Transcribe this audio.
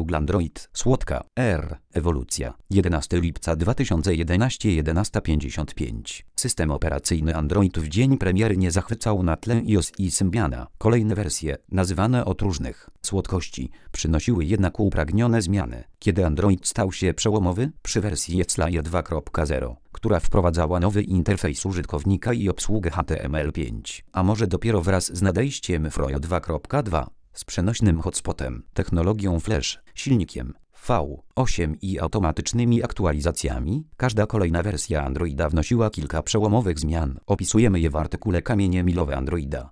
Google Android. Słodka. Ewolucja. 11 lipca 2011 11:55. System operacyjny Android w dzień premiery nie zachwycał na tle iOS i Symbiana. Kolejne wersje, nazywane od różnych słodkości, przynosiły jednak upragnione zmiany. Kiedy Android stał się przełomowy? Przy wersji Sly 2.0, która wprowadzała nowy interfejs użytkownika i obsługę HTML5. A może dopiero wraz z nadejściem Froyo 2.2, z przenośnym hotspotem, technologią Flash, silnikiem V8 i automatycznymi aktualizacjami? Każda kolejna wersja Androida wnosiła kilka przełomowych zmian. Opisujemy je w artykule Kamienie milowe Androida.